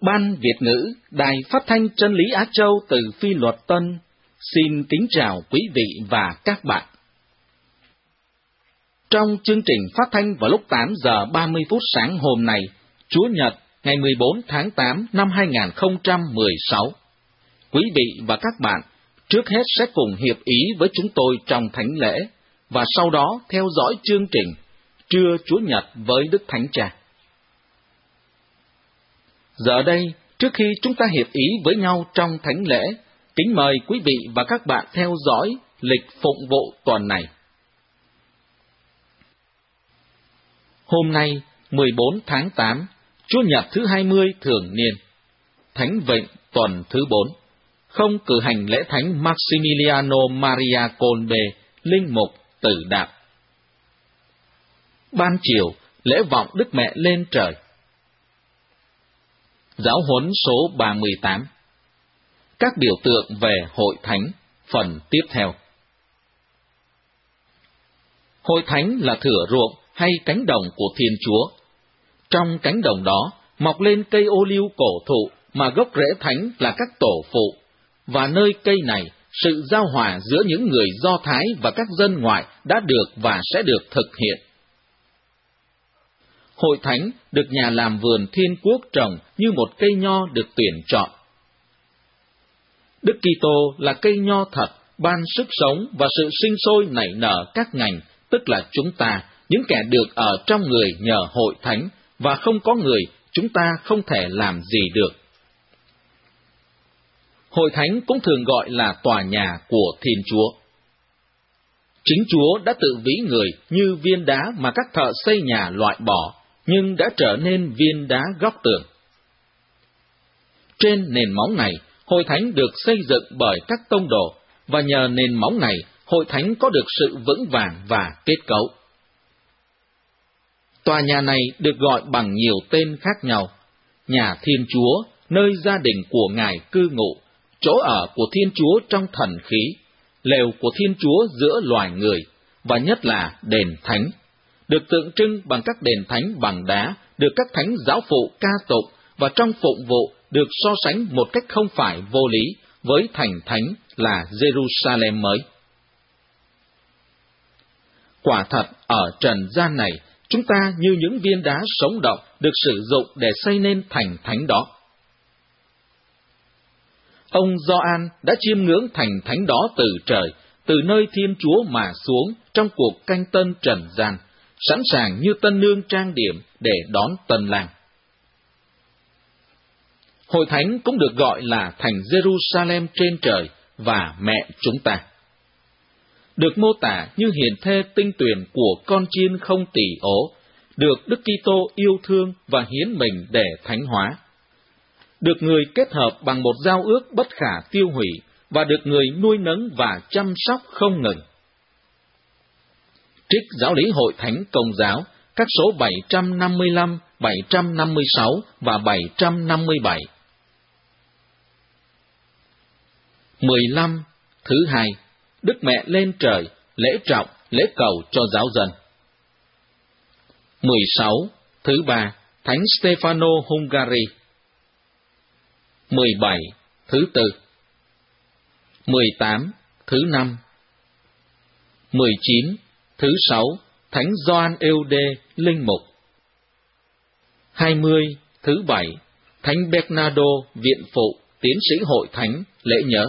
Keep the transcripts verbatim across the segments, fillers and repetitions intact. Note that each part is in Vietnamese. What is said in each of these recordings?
Ban Việt ngữ, Đài Phát thanh Chân lý Á Châu từ Phi Luật Tân, xin kính chào quý vị và các bạn. Trong chương trình phát thanh vào lúc tám giờ ba mươi phút sáng hôm nay, Chúa Nhật, ngày mười bốn tháng tám năm hai nghìn không trăm mười sáu, quý vị và các bạn trước hết sẽ cùng hiệp ý với chúng tôi trong thánh lễ, và sau đó theo dõi chương trình Trưa Chúa Nhật với Đức Thánh Cha. Giờ đây, trước khi chúng ta hiệp ý với nhau trong thánh lễ, kính mời quý vị và các bạn theo dõi lịch phụng vụ tuần này. Hôm nay, mười bốn tháng tám, Chúa Nhật thứ hai mươi thường niên, Thánh Vịnh tuần thứ bốn, không cử hành lễ thánh Maximiliano Maria Kolbe, linh mục Tử Đạm. Ban chiều, lễ vọng Đức Mẹ lên trời. Giáo huấn số ba mươi tám. Các biểu tượng về hội thánh, phần tiếp theo. Hội thánh là thửa ruộng hay cánh đồng của Thiên Chúa. Trong cánh đồng đó, mọc lên cây ô liu cổ thụ mà gốc rễ thánh là các tổ phụ, và nơi cây này, sự giao hòa giữa những người Do Thái và các dân ngoại đã được và sẽ được thực hiện. Hội thánh được nhà làm vườn Thiên Quốc trồng như một cây nho được tuyển chọn. Đức Kitô là cây nho thật, ban sức sống và sự sinh sôi nảy nở các ngành, tức là chúng ta, những kẻ được ở trong người nhờ hội thánh, và không có người, chúng ta không thể làm gì được. Hội thánh cũng thường gọi là tòa nhà của Thiên Chúa. Chính Chúa đã tự ví người như viên đá mà các thợ xây nhà loại bỏ, nhưng đã trở nên viên đá góc tường. Trên nền móng này, hội thánh được xây dựng bởi các tông đồ, và nhờ nền móng này, hội thánh có được sự vững vàng và kết cấu. Tòa nhà này được gọi bằng nhiều tên khác nhau: nhà Thiên Chúa, nơi gia đình của Ngài cư ngụ, chỗ ở của Thiên Chúa trong thần khí, lều của Thiên Chúa giữa loài người, và nhất là đền thánh, được tượng trưng bằng các đền thánh bằng đá, được các thánh giáo phụ ca tụng, và trong phụng vụ được so sánh một cách không phải vô lý với thành thánh là Jerusalem mới. Quả thật, ở trần gian này, chúng ta như những viên đá sống động được sử dụng để xây nên thành thánh đó. Ông Gioan đã chiêm ngưỡng thành thánh đó từ trời, từ nơi Thiên Chúa mà xuống trong cuộc canh tân trần gian, sẵn sàng như tân nương trang điểm để đón tân lang. Hội thánh cũng được gọi là thành Jerusalem trên trời và mẹ chúng ta. Được mô tả như hiền thê tinh tuyền của con chiên không tỳ ố, được Đức Kitô yêu thương và hiến mình để thánh hóa. Được người kết hợp bằng một giao ước bất khả tiêu hủy, và được người nuôi nấng và chăm sóc không ngừng. Trích Giáo lý Hội Thánh Công giáo, các số bảy trăm năm mươi lăm, bảy trăm năm mươi sáu và bảy trăm năm mươi bảy. mười lăm. Thứ hai, Đức Mẹ lên trời, lễ trọng, lễ cầu cho giáo dân. mười sáu. Thứ ba, Thánh Stefano Hungary. mười bảy. Thứ tư. mười tám. Thứ năm. mười chín. Thứ sáu, Thánh Gioan Eude, linh mục. hai mươi. Thứ bảy, Thánh Bernardo, viện phụ, tiến sĩ hội thánh, lễ nhớ.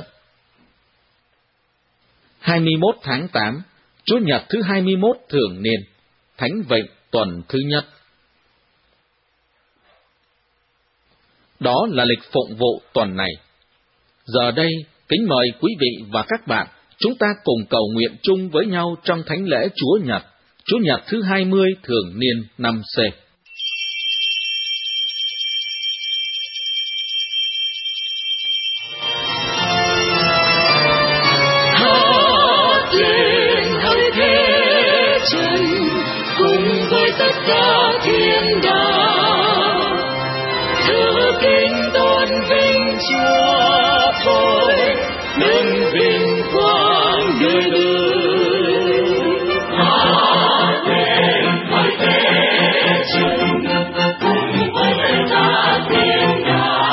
hai mươi mốt tháng tám, Chúa Nhật thứ hai mươi mốt thường niên, Thánh Vịnh tuần thứ nhất. Đó là lịch phụng vụ tuần này. Giờ đây, kính mời quý vị và các bạn, chúng ta cùng cầu nguyện chung với nhau trong thánh lễ Chúa Nhật, Chúa Nhật thứ hai mươi thường niên năm C. Cùng với tất cả thiên đàng, thưa kính tôn vinh Chúa thôi, nâng vinh quang đời đời. Hát lên hỡi thế chúng, cùng với tất cả thiên đàng.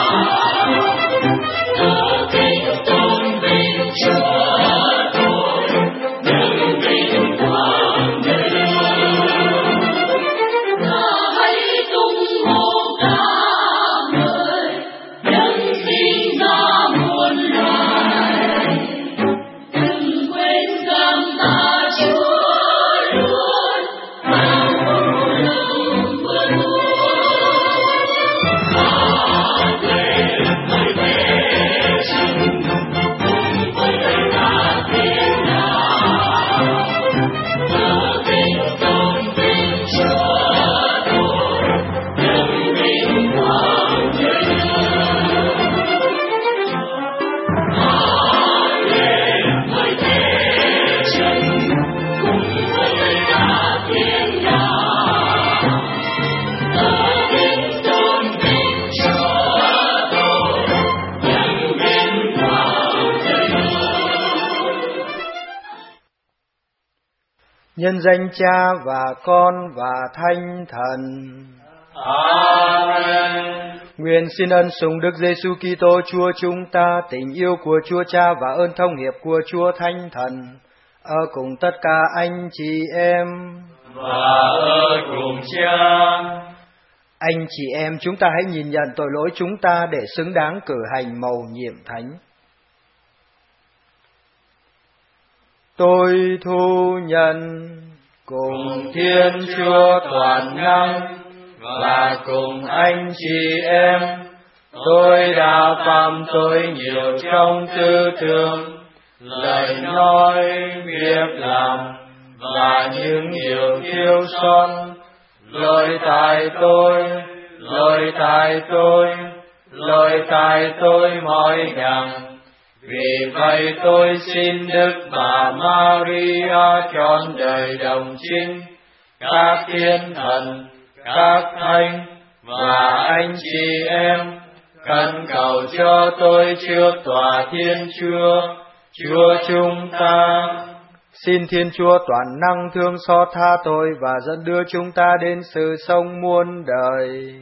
nhân danh Cha và Con và Thánh Thần. Amen. Nguyện xin ân sủng Đức Giêsu Kitô Chúa chúng ta, tình yêu của Chúa Cha và ơn thông hiệp của Chúa Thánh Thần ở cùng tất cả anh chị em. Và ở cùng Cha. Anh chị em, chúng ta hãy nhìn nhận tội lỗi chúng ta để xứng đáng cử hành mầu nhiệm thánh. Tôi thu nhận cùng Thiên Chúa toàn năng và cùng anh chị em, tôi đã phạm tội nhiều trong tư tưởng, lời nói, việc làm và những điều thiếu sót. Lỗi tại tôi, lỗi tại tôi, lỗi tại tôi mọi đẳng. Vì vậy tôi xin Đức Bà Maria trọn đời đồng trinh, các thiên thần, các thánh và anh chị em khẩn cầu cho tôi trước tòa Thiên Chúa, Chúa chúng ta. Xin Thiên Chúa toàn năng thương xót tha tôi và dẫn đưa chúng ta đến sự sống muôn đời.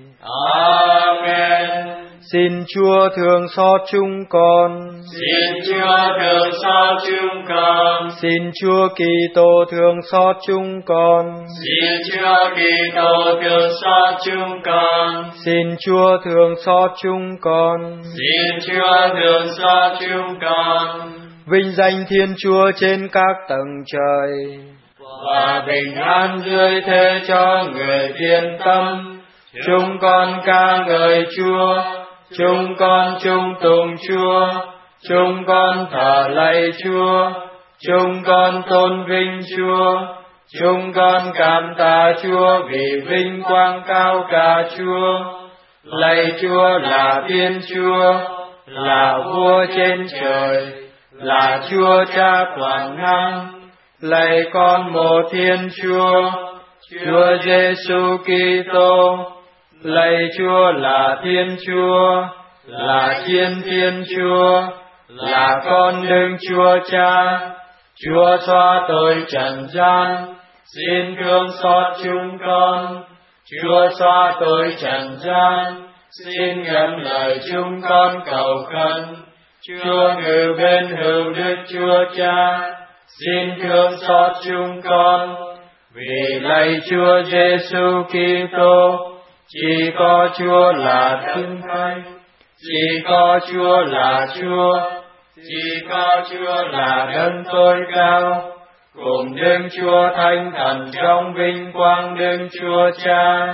Amen. Xin Chúa thương xót chúng con. Xin Chúa thương xót chúng con. Xin Chúa Kitô thương xót chúng con. Xin Chúa Kitô thương xót chúng con. Xin Chúa thương xót chúng con. Xin Chúa thương xót chúng con. Vinh danh Thiên Chúa trên các tầng trời, và bình an dưới thế cho người thiên tâm. Chúng con ca ngợi Chúa, chúng con trung tùng Chúa, chúng con thờ lạy Chúa, chúng con tôn vinh Chúa, chúng con cảm tạ Chúa vì vinh quang cao cả Chúa. Lạy Chúa là Thiên Chúa, là Vua trên trời, là Chúa Cha toàn năng. Lạy con một Thiên Chúa, Chúa Giêsu Kitô. Lạy Chúa là Thiên Chúa, là Thiên Thiên Chúa, là con Đức Chúa Cha. Chúa xóa tội trần gian, xin thương xót chúng con. Chúa xóa tội trần gian, xin nhận lời chúng con cầu khẩn. Chúa ngự bên hữu Đức Chúa Cha, xin thương xót chúng con. Vì lạy Chúa Giêsu Kitô, chỉ có Chúa là Thánh Thánh, chỉ có Chúa là Chúa, chỉ có Chúa là Đấng tối cao, cùng Đức Chúa Thánh Thần trong vinh quang Đức Chúa Cha.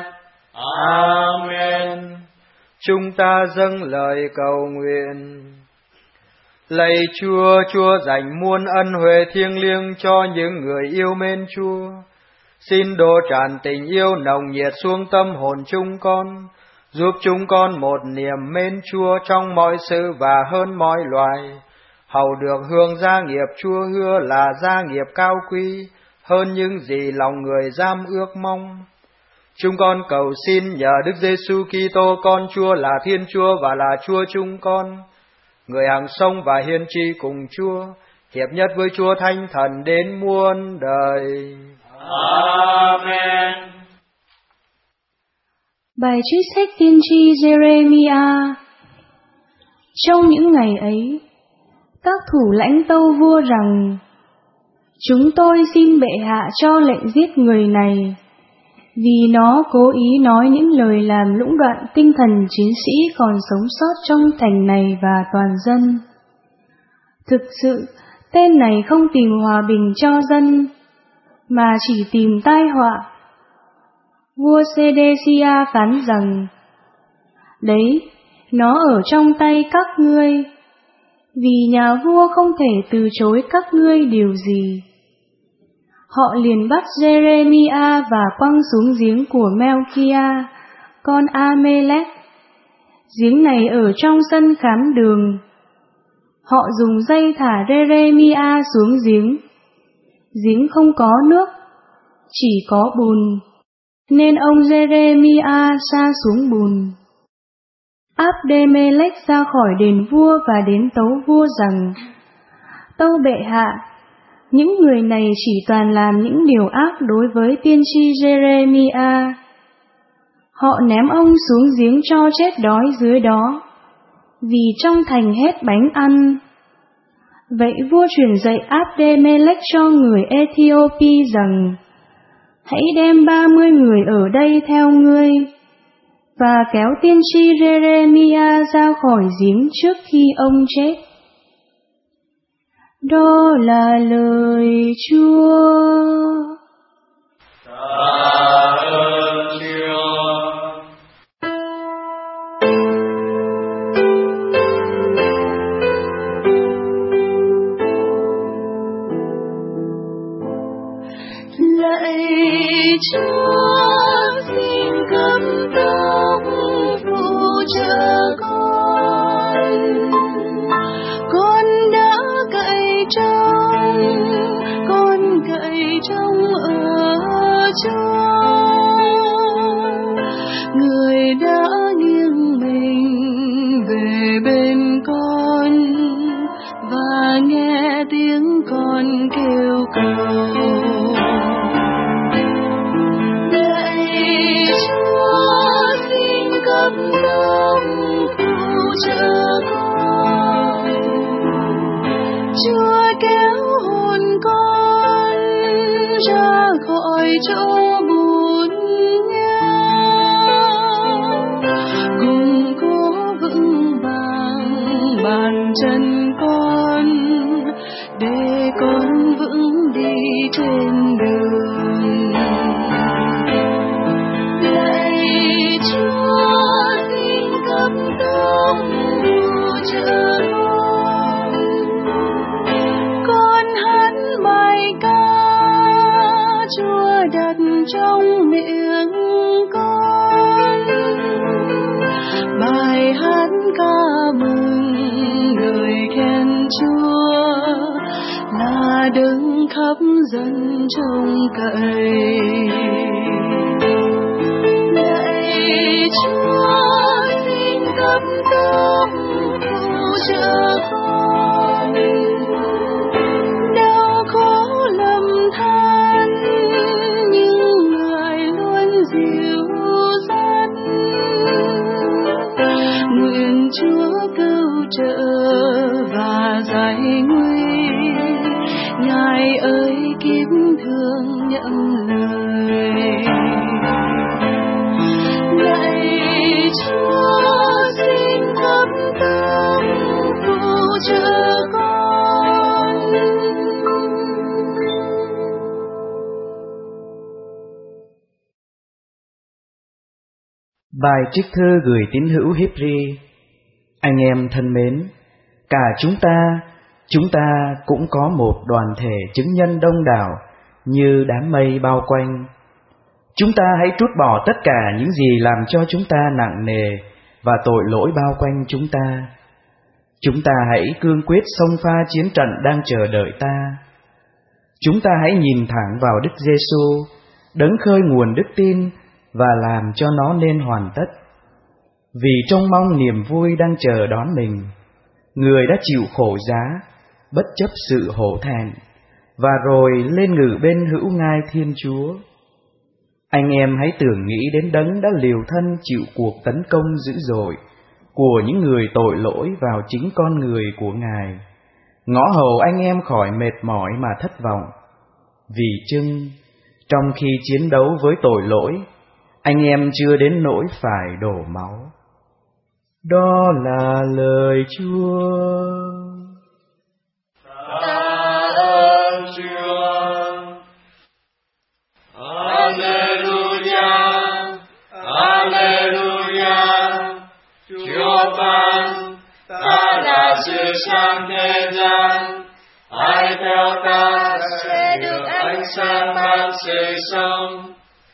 Amen. Chúng ta dâng lời cầu nguyện. Lạy Chúa, Chúa dành muôn ân huệ thiêng liêng cho những người yêu mến Chúa. Xin đổ tràn tình yêu nồng nhiệt xuống tâm hồn chúng con, giúp chúng con một niềm mến Chúa trong mọi sự và hơn mọi loài, hầu được hưởng gia nghiệp Chúa hứa là gia nghiệp cao quý, hơn những gì lòng người dám ước mong. Chúng con cầu xin nhờ Đức Giêsu Kitô con Chúa là Thiên Chúa và là Chúa chúng con, người hằng sống và hiền tri cùng Chúa, hiệp nhất với Chúa Thánh Thần đến muôn đời. Amen. Bài trích sách tiên tri Jeremiah. Trong những ngày ấy, các thủ lãnh tâu vua rằng: chúng tôi xin bệ hạ cho lệnh giết người này, vì nó cố ý nói những lời làm lũng đoạn tinh thần chiến sĩ còn sống sót trong thành này và toàn dân. Thực sự, tên này không tìm hòa bình cho dân, mà chỉ tìm tai họa. Vua Sê-đê-xi-a phán rằng: đấy, nó ở trong tay các ngươi, vì nhà vua không thể từ chối các ngươi điều gì. Họ liền bắt Jeremiah và quăng xuống giếng của Melchia, con Amelech. Giếng này ở trong sân khám đường. Họ dùng dây thả Jeremiah xuống giếng. Giếng không có nước, chỉ có bùn, nên ông Jeremiah sa xuống bùn. Abdemelech ra khỏi đền vua và đến tấu vua rằng: tâu bệ hạ, những người này chỉ toàn làm những điều ác đối với tiên tri Jeremiah. Họ ném ông xuống giếng tro chết đói dưới đó, vì trong thành hết bánh ăn. Vậy vua truyền dạy Abdemelech cho người Ethiopia rằng, hãy đem ba mươi người ở đây theo ngươi, và kéo tiên tri Jeremiah ra khỏi giếng trước khi ông chết. Đó là lời Chúa. Tạ ơn Chúa. Lạy Chúa, xin cầm tóc phụ trợ con. Con đã cậy trông, con cậy trông ở Chúa. Người đã nghiêng mình về bên con và nghe tiếng con kêu cầu. Chúa kéo hồn con ra khỏi chỗ buồn nghèo, cùng cố vững vàng bàn chân con để con vững đi trên đường. Lạy Chúa, xin cầm tóc phụ trợ đặt trong miệng con bài hát ca mừng lời khen Chúa, là đấng khắp dân trông cậy. Lạy Chúa, xin cấp tóc phụ trợ con, đau khổ lầm than dịu dắt. Nguyện Chúa cứu trợ và giải nguy, Ngài ơi kiếp thương nhận lời. Lạy Chúa, xin cấp tóc phụ trợ con. Bài trích thư gửi tín hữu Hebri. Anh em thân mến, cả chúng ta, chúng ta cũng có một đoàn thể chứng nhân đông đảo như đám mây bao quanh. Chúng ta hãy trút bỏ tất cả những gì làm cho chúng ta nặng nề và tội lỗi bao quanh chúng ta. Chúng ta hãy cương quyết xông pha chiến trận đang chờ đợi ta. Chúng ta hãy nhìn thẳng vào Đức Giêsu, đấng khơi nguồn đức tin, và làm cho nó nên hoàn tất. Vì trông mong niềm vui đang chờ đón mình, người đã chịu khổ giá, bất chấp sự hổ thẹn, và rồi lên ngự bên hữu ngai Thiên Chúa. Anh em hãy tưởng nghĩ đến đấng đã liều thân chịu cuộc tấn công dữ dội của những người tội lỗi vào chính con người của Ngài, ngõ hầu anh em khỏi mệt mỏi mà thất vọng. Vì chưng, trong khi chiến đấu với tội lỗi, anh em chưa đến nỗi phải đổ máu. Đó là lời Chúa. Tạ ơn Chúa. Alleluia, Alleluia. Chúa ban ta là sự sáng thế gian, ai theo ta sẽ được ánh sáng ban sự sống.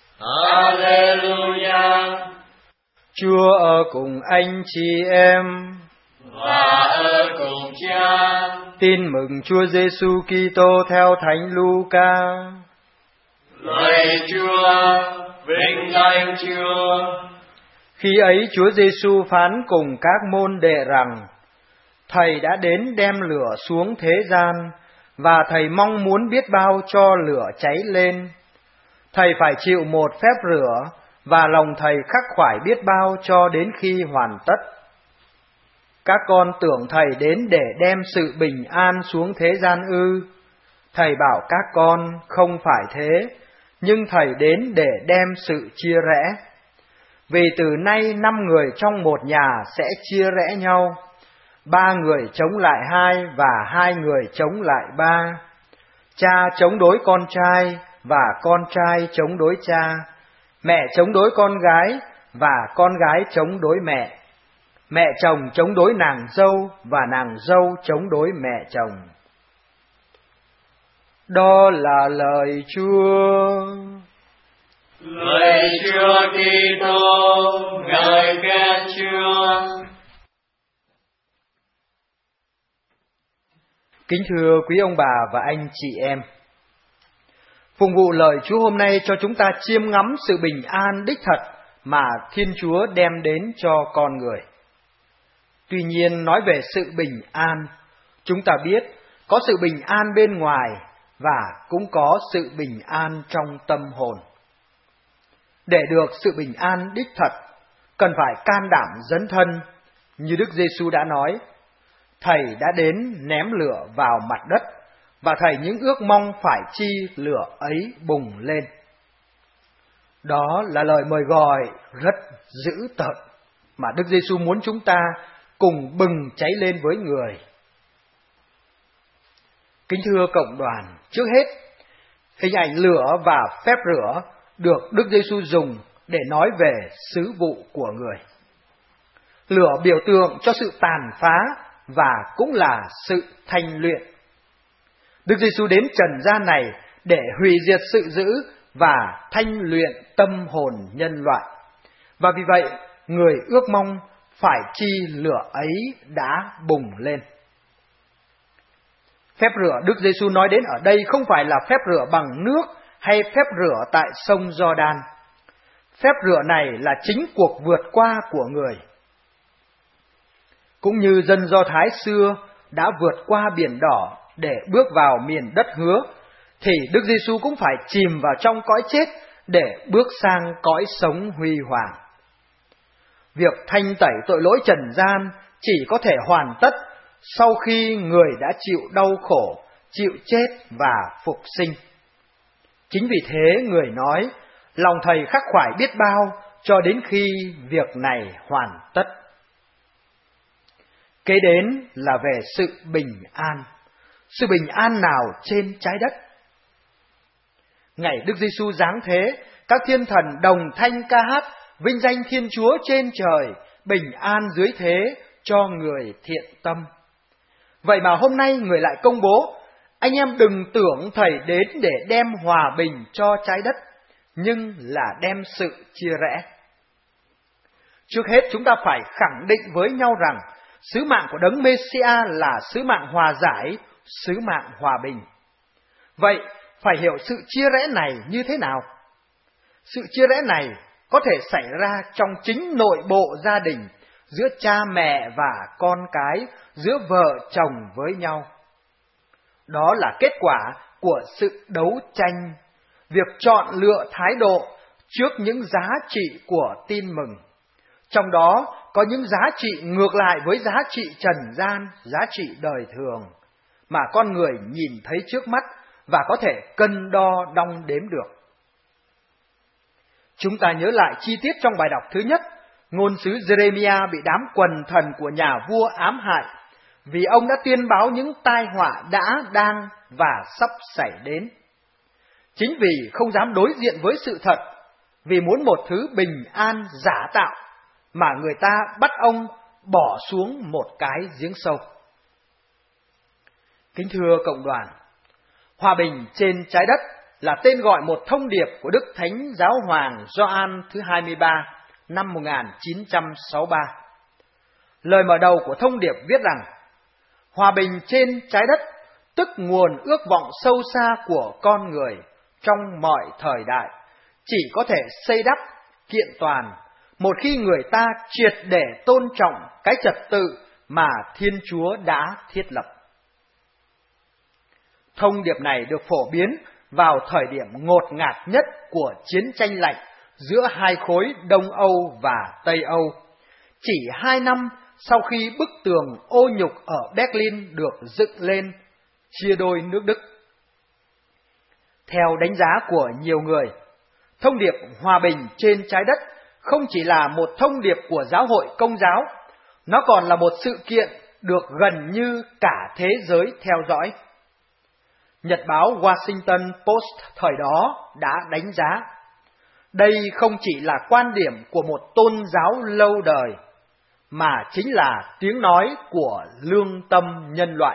Alleluia. Chúa ở cùng anh chị em và ở cùng Cha. Tin mừng Chúa Giêsu Kitô theo Thánh Luca. Lạy Chúa, vinh danh Chúa. Khi ấy Chúa Giêsu phán cùng các môn đệ rằng: Thầy đã đến đem lửa xuống thế gian, và Thầy mong muốn biết bao cho lửa cháy lên. Thầy phải chịu một phép rửa, và lòng Thầy khắc khoải biết bao cho đến khi hoàn tất. Các con tưởng Thầy đến để đem sự bình an xuống thế gian ư? Thầy bảo các con không phải thế, nhưng Thầy đến để đem sự chia rẽ. Vì từ nay năm người trong một nhà sẽ chia rẽ nhau, ba người chống lại hai và hai người chống lại ba. Cha chống đối con trai và con trai chống đối cha. Mẹ chống đối con gái và con gái chống đối mẹ. Mẹ chồng chống đối nàng dâu và nàng dâu chống đối mẹ chồng. Đó là lời Chúa. Lời Chúa Kitô, ngợi khen Chúa. Kính thưa quý ông bà và anh chị em, phụng vụ lời Chúa hôm nay cho chúng ta chiêm ngắm sự bình an đích thật mà Thiên Chúa đem đến cho con người. Tuy nhiên, nói về sự bình an, chúng ta biết có sự bình an bên ngoài và cũng có sự bình an trong tâm hồn. Để được sự bình an đích thật, cần phải can đảm dấn thân, như Đức Giêsu đã nói, Thầy đã đến ném lửa vào mặt đất, và Thầy những ước mong phải chi lửa ấy bùng lên. Đó là lời mời gọi rất dữ tợn mà Đức Giêsu muốn chúng ta cùng bừng cháy lên với người. Kính thưa cộng đoàn, trước hết, hình ảnh lửa và phép rửa được Đức Giêsu dùng để nói về sứ vụ của người. Lửa biểu tượng cho sự tàn phá và cũng là sự thanh luyện. Đức Giêsu đến trần gian này để hủy diệt sự dữ và thanh luyện tâm hồn nhân loại. Và vì vậy, người ước mong phải chi lửa ấy đã bùng lên. Phép rửa Đức Giêsu nói đến ở đây không phải là phép rửa bằng nước hay phép rửa tại sông Giođan. Phép rửa này là chính cuộc vượt qua của người. Cũng như dân Do Thái xưa đã vượt qua biển đỏ để bước vào miền đất hứa, thì Đức Giêsu cũng phải chìm vào trong cõi chết để bước sang cõi sống huy hoàng. Việc thanh tẩy tội lỗi trần gian chỉ có thể hoàn tất sau khi người đã chịu đau khổ, chịu chết và phục sinh. Chính vì thế người nói, lòng Thầy khắc khoải biết bao cho đến khi việc này hoàn tất. Kế đến là về sự bình an. Sự bình an nào trên trái đất? Ngày Đức Giêsu giáng thế, các thiên thần đồng thanh ca hát vinh danh Thiên Chúa trên trời, bình an dưới thế cho người thiện tâm. Vậy mà hôm nay người lại công bố, anh em đừng tưởng Thầy đến để đem hòa bình cho trái đất, nhưng là đem sự chia rẽ. Trước hết chúng ta phải khẳng định với nhau rằng sứ mạng của Đấng Mê-si-a là sứ mạng hòa giải, sứ mạng hòa bình. Vậy phải hiểu sự chia rẽ này như thế nào? Sự chia rẽ này có thể xảy ra trong chính nội bộ gia đình, giữa cha mẹ và con cái, giữa vợ chồng với nhau. Đó là kết quả của sự đấu tranh, việc chọn lựa thái độ trước những giá trị của tin mừng. Trong đó có những giá trị ngược lại với giá trị trần gian, giá trị đời thường, mà con người nhìn thấy trước mắt và có thể cân đo đong đếm được. Chúng ta nhớ lại chi tiết trong bài đọc thứ nhất, ngôn sứ Giê-rê-mi-a bị đám quần thần của nhà vua ám hại, vì ông đã tuyên báo những tai họa đã, đang và sắp xảy đến. Chính vì không dám đối diện với sự thật, vì muốn một thứ bình an giả tạo, mà người ta bắt ông bỏ xuống một cái giếng sâu. Kính thưa cộng đoàn, hòa bình trên trái đất là tên gọi một thông điệp của Đức Thánh Giáo Hoàng Gioan thứ hai mươi ba năm một nghìn chín trăm sáu mươi ba. Lời mở đầu của thông điệp viết rằng, hòa bình trên trái đất tức nguồn ước vọng sâu xa của con người trong mọi thời đại, chỉ có thể xây đắp, kiện toàn một khi người ta triệt để tôn trọng cái trật tự mà Thiên Chúa đã thiết lập. Thông điệp này được phổ biến vào thời điểm ngột ngạt nhất của chiến tranh lạnh giữa hai khối Đông Âu và Tây Âu, chỉ hai năm sau khi bức tường ô nhục ở Berlin được dựng lên, chia đôi nước Đức. Theo đánh giá của nhiều người, thông điệp hòa bình trên trái đất không chỉ là một thông điệp của giáo hội Công giáo, nó còn là một sự kiện được gần như cả thế giới theo dõi. Nhật báo Washington Post thời đó đã đánh giá, đây không chỉ là quan điểm của một tôn giáo lâu đời, mà chính là tiếng nói của lương tâm nhân loại.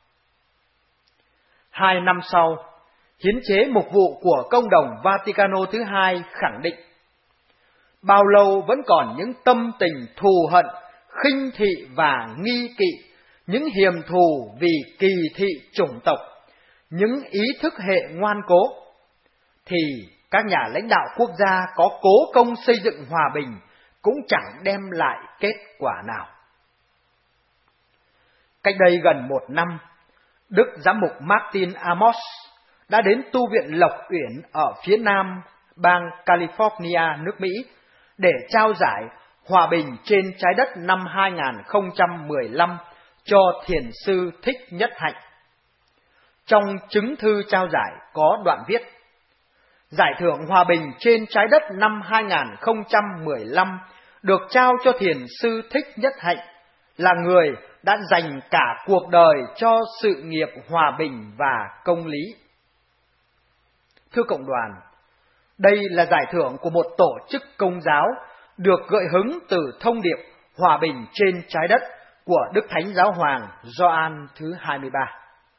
Hai năm sau, hiến chế mục vụ của Công đồng Vaticano thứ hai khẳng định, bao lâu vẫn còn những tâm tình thù hận, khinh thị và nghi kỵ, những hiềm thù vì kỳ thị chủng tộc, những ý thức hệ ngoan cố, thì các nhà lãnh đạo quốc gia có cố công xây dựng hòa bình cũng chẳng đem lại kết quả nào. Cách đây gần một năm, Đức Giám mục Martin Amos đã đến tu viện Lộc Uyển ở phía nam bang California, nước Mỹ, để trao giải Hòa bình trên trái đất năm hai không một lăm cho thiền sư Thích Nhất Hạnh. Trong chứng thư trao giải có đoạn viết, giải thưởng Hòa bình trên trái đất năm hai không một lăm được trao cho thiền sư Thích Nhất Hạnh, là người đã dành cả cuộc đời cho sự nghiệp hòa bình và công lý. Thưa cộng đoàn, đây là giải thưởng của một tổ chức công giáo được gợi hứng từ thông điệp hòa bình trên trái đất của Đức Thánh Giáo Hoàng Gioan thứ hai mươi ba.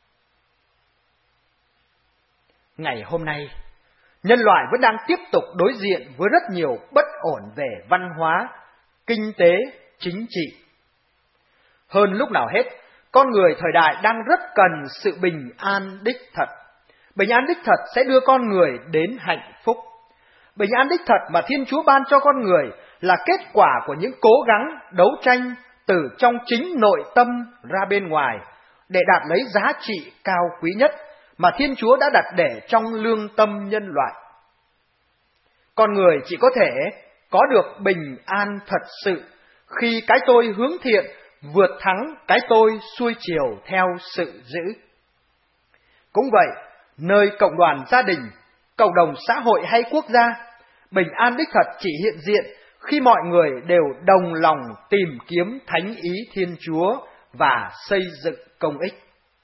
Ngày hôm nay, nhân loại vẫn đang tiếp tục đối diện với rất nhiều bất ổn về văn hóa, kinh tế, chính trị. Hơn lúc nào hết, con người thời đại đang rất cần sự bình an đích thật. Bình an đích thật sẽ đưa con người đến hạnh phúc. Bình an đích thật mà Thiên Chúa ban cho con người là kết quả của những cố gắng đấu tranh từ trong chính nội tâm ra bên ngoài, để đạt lấy giá trị cao quý nhất mà Thiên Chúa đã đặt để trong lương tâm nhân loại. Con người chỉ có thể có được bình an thật sự khi cái tôi hướng thiện vượt thắng cái tôi xuôi chiều theo sự dữ. Cũng vậy, nơi cộng đoàn gia đình, cộng đồng xã hội hay quốc gia, bình an đích thật chỉ hiện diện khi mọi người đều đồng lòng tìm kiếm thánh ý Thiên Chúa và xây dựng công ích.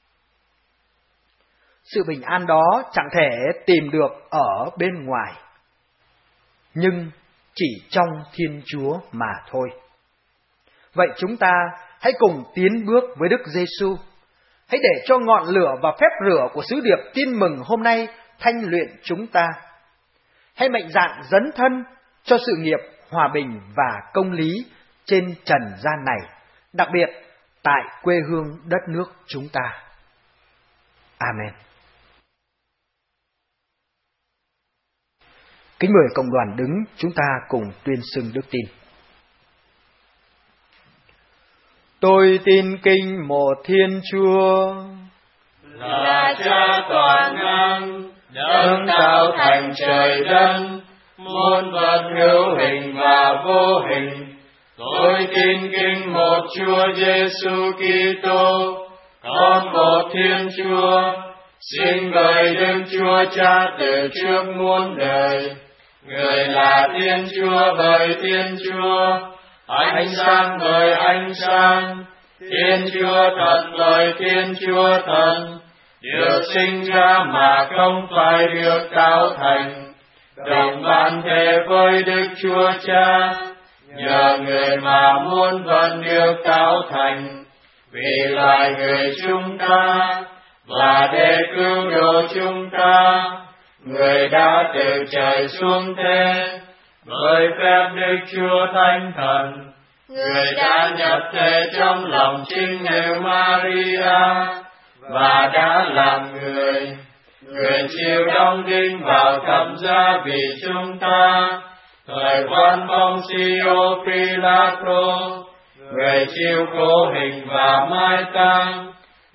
Sự bình an đó chẳng thể tìm được ở bên ngoài, nhưng chỉ trong Thiên Chúa mà thôi. Vậy chúng ta hãy cùng tiến bước với Đức Giêsu. Hãy để cho ngọn lửa và phép rửa của sứ điệp tin mừng hôm nay thanh luyện chúng ta. Hãy mạnh dạn dấn thân cho sự nghiệp hòa bình và công lý trên trần gian này, đặc biệt tại quê hương đất nước chúng ta. Amen. Kính mời cộng đoàn đứng, chúng ta cùng tuyên xưng đức tin. Tôi tin kinh một Thiên Chúa, là Cha toàn năng, đấng tạo thành trời đất, muôn vật hữu hình và vô hình. Tôi tin kinh một Chúa Giêsu Kitô, con một Thiên Chúa, sinh bởi Đức Chúa Cha từ trước muôn đời. Người là Thiên Chúa bởi Thiên Chúa, ánh sáng bởi ánh sáng, Thiên Chúa thật bởi Thiên Chúa thật, được sinh ra mà không phải được tạo thành, đồng bản thể với Đức Chúa Cha, nhờ người mà muôn vật được tạo thành, vì loài người chúng ta, và để cứu độ chúng ta, người đã từ trời xuống thế, bởi phép Đức Chúa Thánh Thần, người đã nhập thể trong lòng chính Nữ Maria, và đã làm người. Người chịu đóng đinh vào thập giá vì chúng ta, thời quan Poncio Pilato, người chịu khổ hình và mai táng,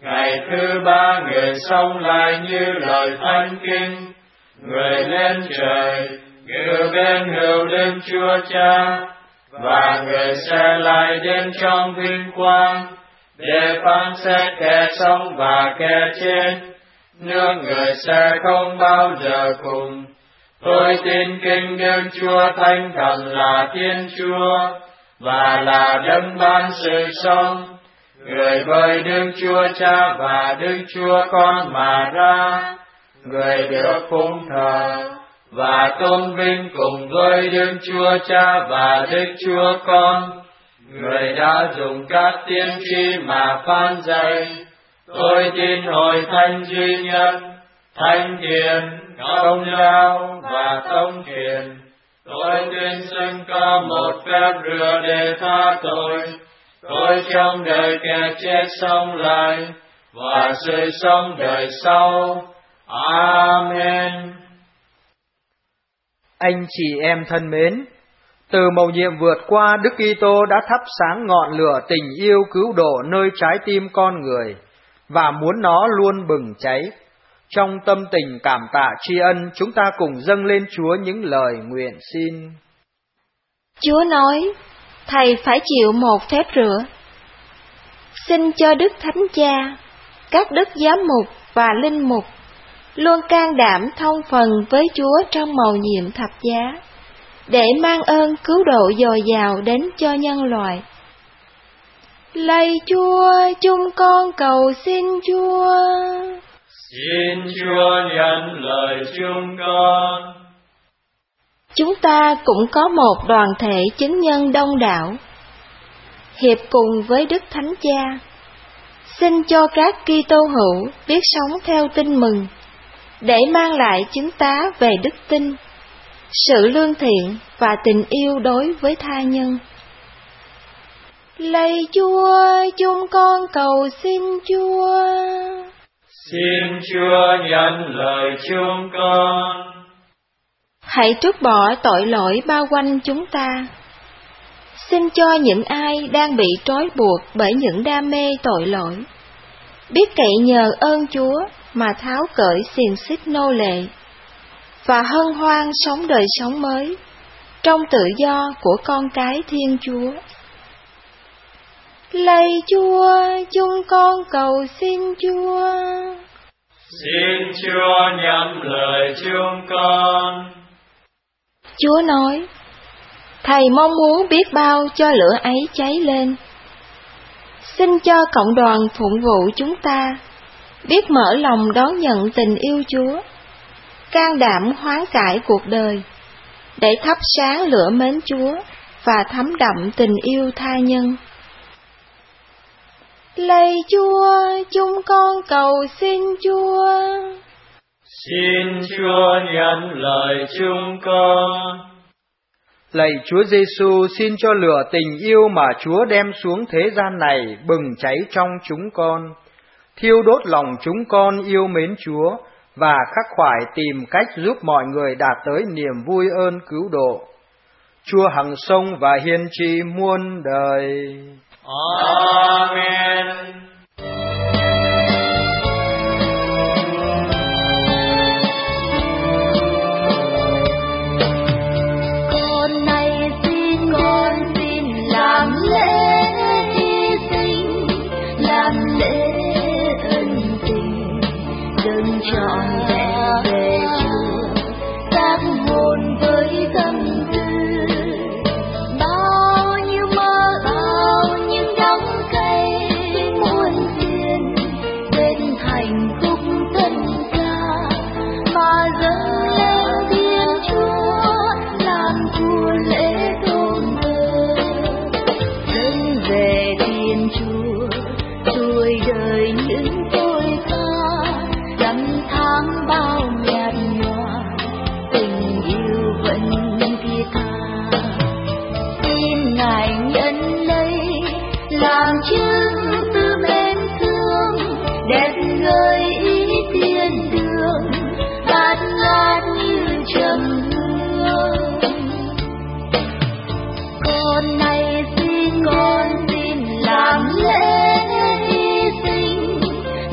Ngày thứ ba người sống lại như lời thánh kinh, người lên trời, ngự bên hữu Đức Chúa Cha, và người sẽ lại đến trong vinh quang, để phán xét kẻ sống và kẻ chết. Nước người sẽ không bao giờ cùng. Tôi tin kính Đức Chúa Thánh Thần là Thiên Chúa, và là đấng ban sự sống, người bởi Đức Chúa Cha và Đức Chúa Con mà ra, người được phụng thờ và tôn vinh cùng với Đức Chúa Cha và Đức Chúa Con, người đã dùng các tiên tri mà phán dạy. Tôi tin hội thánh duy nhất, thánh thiện, công giáo và tông truyền. Tôi tuyên xưng có một phép rửa để tha tội. Tôi trong đời kẻ chết sống lại, và sự sống đời sau. Amen. Anh chị em thân mến, từ mầu nhiệm vượt qua, Đức Kitô đã thắp sáng ngọn lửa tình yêu cứu độ nơi trái tim con người, và muốn nó luôn bừng cháy. Trong tâm tình cảm tạ tri ân, chúng ta cùng dâng lên Chúa những lời nguyện xin. Chúa nói, Thầy phải chịu một phép rửa. Xin cho Đức Thánh Cha, các đức giám mục và linh mục luôn can đảm thông phần với Chúa trong mầu nhiệm thập giá, để mang ơn cứu độ dồi dào đến cho nhân loại. Lạy Chúa, chúng con cầu xin Chúa. Xin Chúa nhận lời chúng con. Chúng ta cũng có một đoàn thể chứng nhân đông đảo, hiệp cùng với Đức Thánh Cha. Xin cho các Kitô hữu biết sống theo tin mừng, để mang lại chứng tá về đức tin, sự lương thiện và tình yêu đối với tha nhân. Lạy Chúa, chúng con cầu xin Chúa. Xin Chúa nhận lời chúng con. Hãy trút bỏ tội lỗi bao quanh chúng ta. Xin cho những ai đang bị trói buộc bởi những đam mê tội lỗi, biết cậy nhờ ơn Chúa mà tháo cởi xiềng xích nô lệ, và hân hoan sống đời sống mới trong tự do của con cái Thiên Chúa. Lạy Chúa, chúng con cầu xin Chúa. Xin Chúa nhận lời chúng con. Chúa nói, Thầy mong muốn biết bao cho lửa ấy cháy lên. Xin cho cộng đoàn phụng vụ chúng ta biết mở lòng đón nhận tình yêu Chúa, can đảm hoán cải cuộc đời, để thắp sáng lửa mến Chúa và thấm đậm tình yêu tha nhân. Lạy Chúa, chúng con cầu xin Chúa. Xin Chúa nhận lời chúng con. Lạy Chúa Giêsu, xin cho lửa tình yêu mà Chúa đem xuống thế gian này bừng cháy trong chúng con, thiêu đốt lòng chúng con yêu mến Chúa và khắc khoải tìm cách giúp mọi người đạt tới niềm vui ơn cứu độ. Chúa hằng sống và hiên trị muôn đời. Amen. Con này xin con xin làm lễ hy sinh, làm lễ ân tình, dâng trọn vẹn về Chúa, tác hồn với tâm tư. Bao nhiêu mơ, bao nhiêu đắng cay, muôn phiền bên hạnh phúc thân ca, mà dâng lên Thiên Chúa làm chùa lễ tôn thờ. Dâng về Thiên Chúa xuôi đời những tôi ca, năm tháng bao nhạt nhòa, tình yêu vẫn thiết tha. Xin Ngài nhận lấy làm chứng từ mến thương, đẹp ngời ý thiên đường, bát ngát như trầm hương. Con này xin con xin làm lễ hy sinh,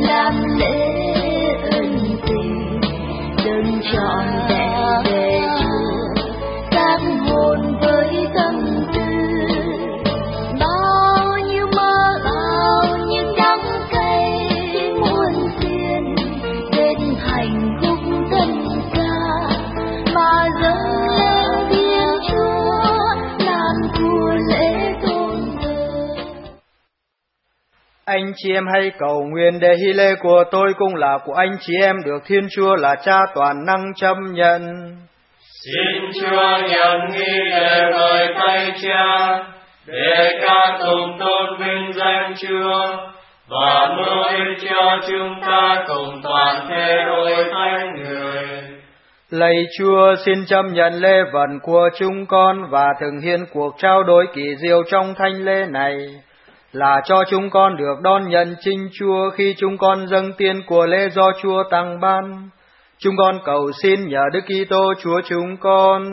Anh chị em hãy cầu nguyện để hy lễ của tôi cũng là của anh chị em được Thiên Chúa là Cha toàn năng chấp nhận. Xin Chúa nhận nghi lễ bởi tay Cha, để ca tụng tôn vinh danh Chúa, và mưu ích cho chúng ta cùng toàn thể hội thánh người. Lạy Chúa, xin chấp nhận lễ vật của chúng con và thực hiện cuộc trao đổi kỳ diệu trong thánh lễ này, là cho chúng con được đón nhận chính Chúa khi chúng con dâng tiền của lễ do Chúa tặng ban. Chúng con cầu xin nhờ Đức Kitô Chúa chúng con.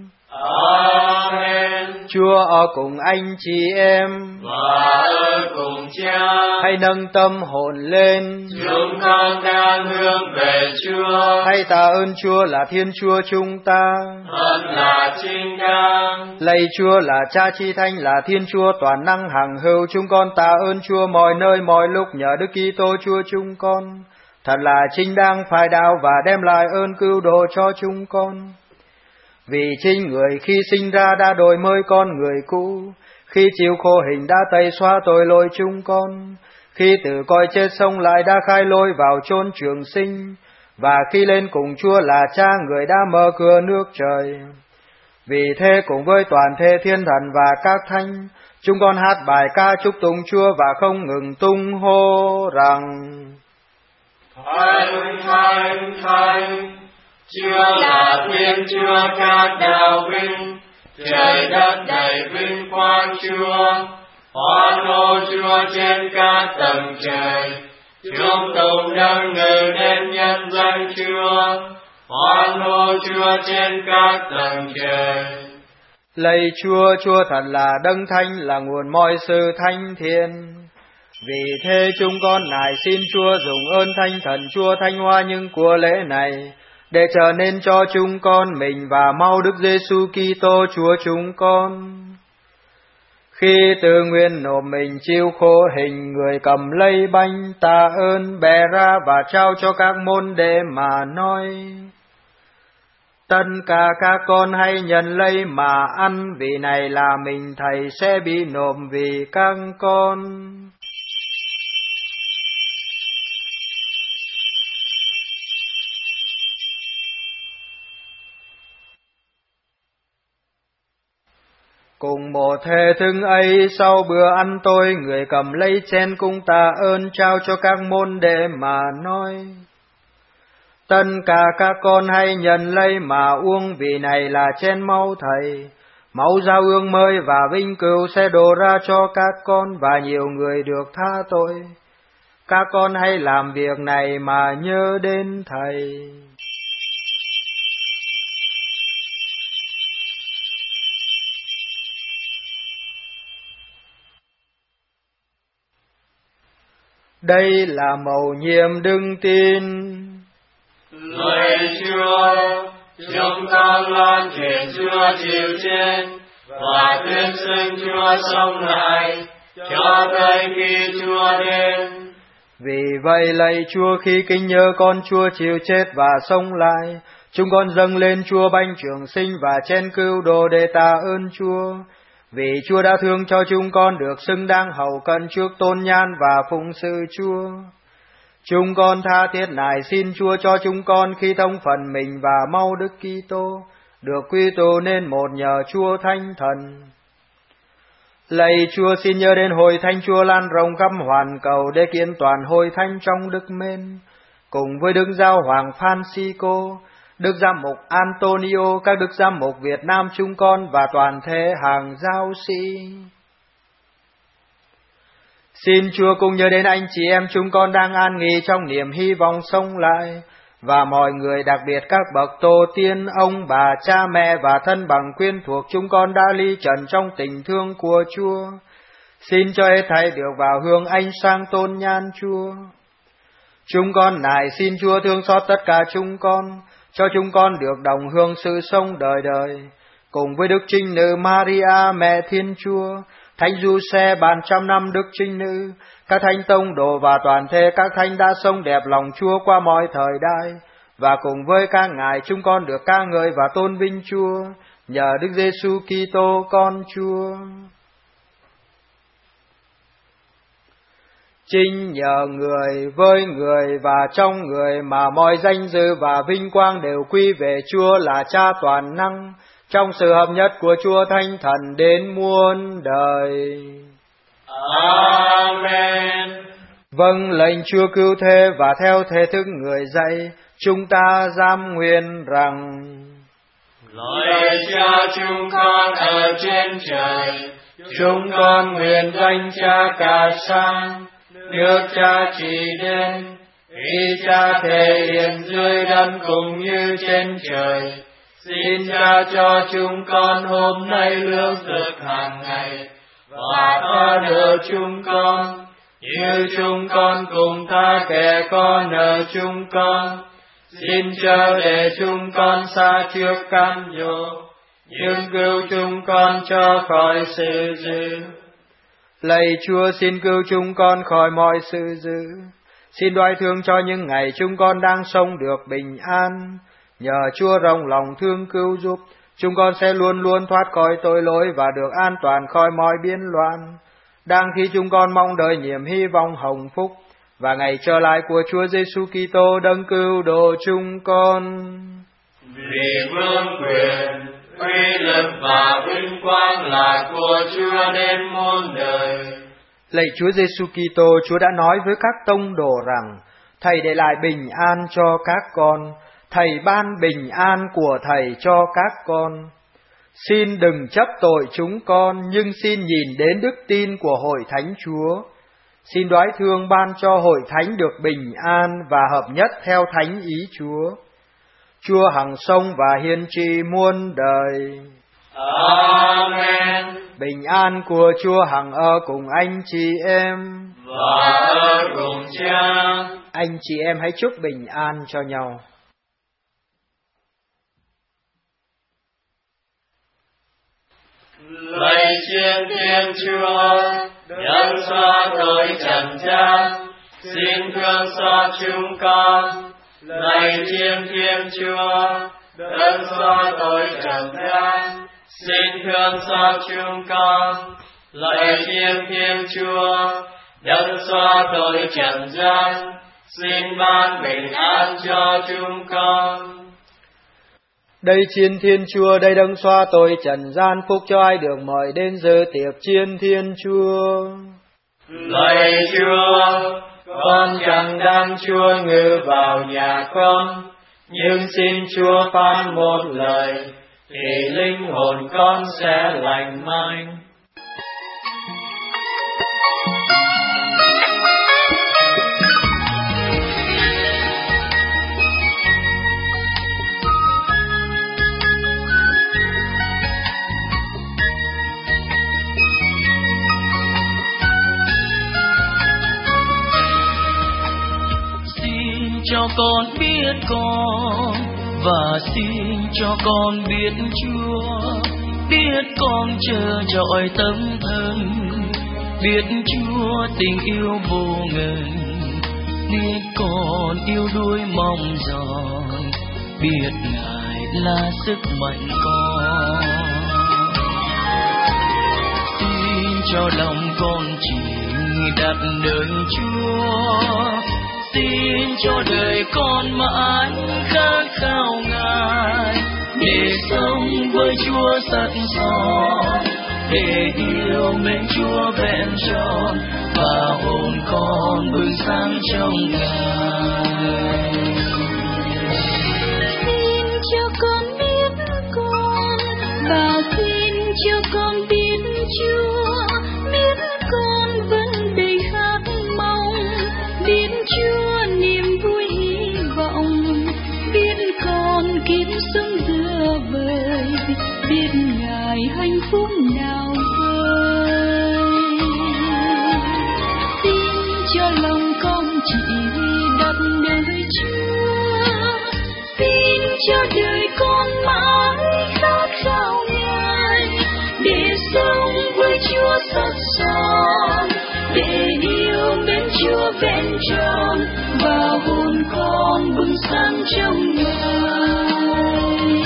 Amen. Chúa ở cùng anh chị em và ở cùng Cha. Hãy nâng tâm hồn lên. Chúng con đang hướng về Chúa. Hãy tạ ơn Chúa là Thiên Chúa chúng ta. Thật là chính đáng. Lạy Chúa là Cha Chi Thánh, là Thiên Chúa toàn năng hằng hữu. Chúng con tạ ơn Chúa mọi nơi mọi lúc nhờ Đức Kitô Chúa chúng con. Thật là chính đáng phải đạo và đem lại ơn cứu độ cho chúng con. Vì chính người khi sinh ra đã đổi mới con người cũ, khi chịu khổ hình đã tẩy xóa tội lỗi chúng con, khi từ cõi chết sống lại đã khai lối vào chốn trường sinh, và khi lên cùng Chúa là Cha người đã mở cửa nước trời. Vì thế cùng với toàn thể thiên thần và các thánh, chúng con hát bài ca chúc tụng Chúa và không ngừng tung hô rằng: Thánh, Thánh, Thánh, Chúa là Thiên Chúa các đạo vinh, trời đất đầy vinh quang Chúa. Hoan hô Chúa trên các tầng trời, chúng tụng nâng ngự đến nhân danh Chúa. Hoan hô Chúa trên các tầng trời. Lạy Chúa, Chúa thật là đấng thánh, là nguồn mọi sự thánh thiện. Vì thế chúng con nài xin Chúa dùng ơn Thánh Thần Chúa thanh hóa những của lễ này, để trở nên cho chúng con mình và mau Đức Giêsu Kitô Chúa chúng con. Khi tự nguyện nộp mình chịu khổ hình, người cầm lấy bánh tạ ơn bẻ ra và trao cho các môn đệ mà nói: Tất cả các con hãy nhận lấy mà ăn, vì này là mình Thầy sẽ bị nộp vì các con. Cùng một thể thức ấy, sau bữa ăn tối, người cầm lấy chén cũng tạ ơn trao cho các môn đệ mà nói: Tất cả các con hãy nhận lấy mà uống, vì này là chén máu Thầy, máu giao ương mới và vinh cửu sẽ đổ ra cho các con và nhiều người được tha tội. Các con hãy làm việc này mà nhớ đến Thầy. Đây là mầu nhiệm đức tin. Lạy Chúa, chúng con loan truyền Chúa chịu chết và tuyên xưng Chúa sống lại cho tới khi Chúa đến. Vì vậy lạy Chúa, khi kính nhớ con Chúa chịu chết và sống lại, chúng con dâng lên Chúa bánh trường sinh và chén cứu độ để tạ ơn Chúa. Vì Chúa đã thương cho chúng con được xứng đáng hầu cận trước tôn nhan và phụng sự Chúa. Chúng con tha thiết nài xin Chúa cho chúng con khi thông phần mình và mau Đức Kitô được quy tụ nên một nhờ Chúa Thánh Thần. Lạy Chúa, xin nhớ đến hội thánh Chúa lan rộng khắp hoàn cầu để kiện toàn hội thánh trong đức mến, cùng với Đức Giáo Hoàng Francisco, Đức Giám mục Antonio, các Đức Giám mục Việt Nam chúng con và toàn thể hàng giáo sĩ. Xin Chúa cùng nhớ đến anh chị em chúng con đang an nghỉ trong niềm hy vọng sống lại, và mọi người, đặc biệt các bậc tổ tiên, ông bà, cha mẹ và thân bằng quyến thuộc chúng con đã ly trần trong tình thương của Chúa. Xin cho hết thảy được vào hương ánh sáng tôn nhan Chúa. Chúng con nài xin Chúa thương xót tất cả chúng con, cho chúng con được đồng hương sự sống đời đời, cùng với Đức Trinh Nữ Maria Mẹ Thiên Chúa, Thánh Giuse bàn trăm năm Đức Trinh Nữ, các thánh tông đồ và toàn thể các thánh đã sống đẹp lòng Chúa qua mọi thời đại, và cùng với các ngài chúng con được ca ngợi và tôn vinh Chúa nhờ Đức Giêsu Kitô con Chúa. Chính nhờ người, với người và trong người mà mọi danh dự và vinh quang đều quy về Chúa là Cha toàn năng, trong sự hợp nhất của Chúa Thánh Thần đến muôn đời. Amen. Vâng lệnh Chúa cứu thế và theo thể thức người dạy, chúng ta dám nguyện rằng: Lạy Cha chúng con ở trên trời, chúng con nguyện danh Cha cả sang, nước Cha trị đến, ý Cha thể hiện dưới đất cũng như trên trời. Xin Cha cho chúng con hôm nay lương thực hàng ngày, và tha nợ chúng con, như chúng con cùng tha kẻ có nợ chúng con. Xin chớ để chúng con xa trước cám dỗ, nhưng cứu chúng con cho khỏi sự dữ. Lạy Chúa, xin cứu chúng con khỏi mọi sự dữ. Xin đoái thương cho những ngày chúng con đang sống được bình an. Nhờ Chúa rộng lòng thương cứu giúp, chúng con sẽ luôn luôn thoát khỏi tội lỗi và được an toàn khỏi mọi biến loạn. Đang khi chúng con mong đợi niềm hy vọng hồng phúc và ngày trở lại của Chúa Giêsu Kitô đấng cứu độ chúng con. Vì vương quyền, uy lực và vinh quang là của Chúa đến muôn đời. Lạy Chúa Giêsu Kitô, Chúa đã nói với các tông đồ rằng: Thầy để lại bình an cho các con, Thầy ban bình an của Thầy cho các con. Xin đừng chấp tội chúng con, nhưng xin nhìn đến đức tin của Hội Thánh Chúa. Xin đoái thương ban cho Hội Thánh được bình an và hợp nhất theo thánh ý Chúa. Chúa hằng sống và hiên trị muôn đời. Amen. Bình an của Chúa hằng ở cùng anh chị em và ở cùng Cha. Anh chị em hãy chúc bình an cho nhau. Lạy Thiên Thiên Chúa, đấng xóa tội trần gian, xin thương xót chúng con. Lạy Thiên Thiên Chúa, đấng xóa tội trần gian, xin thương xót chúng con. Lạy Thiên Thiên Chúa, đấng xóa tội trần gian, xin ban bình an cho chúng con. Đây Chiên Thiên Chúa, đây đấng xóa tội trần gian, phúc cho ai được mời đến dự tiệc Chiên Thiên Chúa. Lạy Chúa, con chẳng đáng Chúa ngự vào nhà con, nhưng xin Chúa phán một lời, thì linh hồn con sẽ lành mạnh. Cho con biết con và xin cho con biết Chúa, biết con chờ trọi tâm thân, biết Chúa tình yêu vô ngần, biết con yêu đuối mong giòn, biết Ngài là sức mạnh con. Xin cho lòng con chỉ đặt nơi Chúa, xin cho đời con mãi khát khao Ngài, để sống với Chúa sẵn son, để yêu mến Chúa vẹn tròn, và hồn con bừng sáng trong Ngài. Xin cho con biết con, và xin cho con biết Chúa, biết con vẫn đầy khát mong, biết Chúa niềm vui hy vọng, biết con kiếp sống giữa vời, biết Ngài hạnh phúc nào vời. Xin cho lòng con chỉ đặt nơi Chúa, xin cho đời con mãi khát khao Ngài, để sống với Chúa sắt son, để yêu mến Chúa vẹn tròn, và hồn con bừng sáng trong Ngài.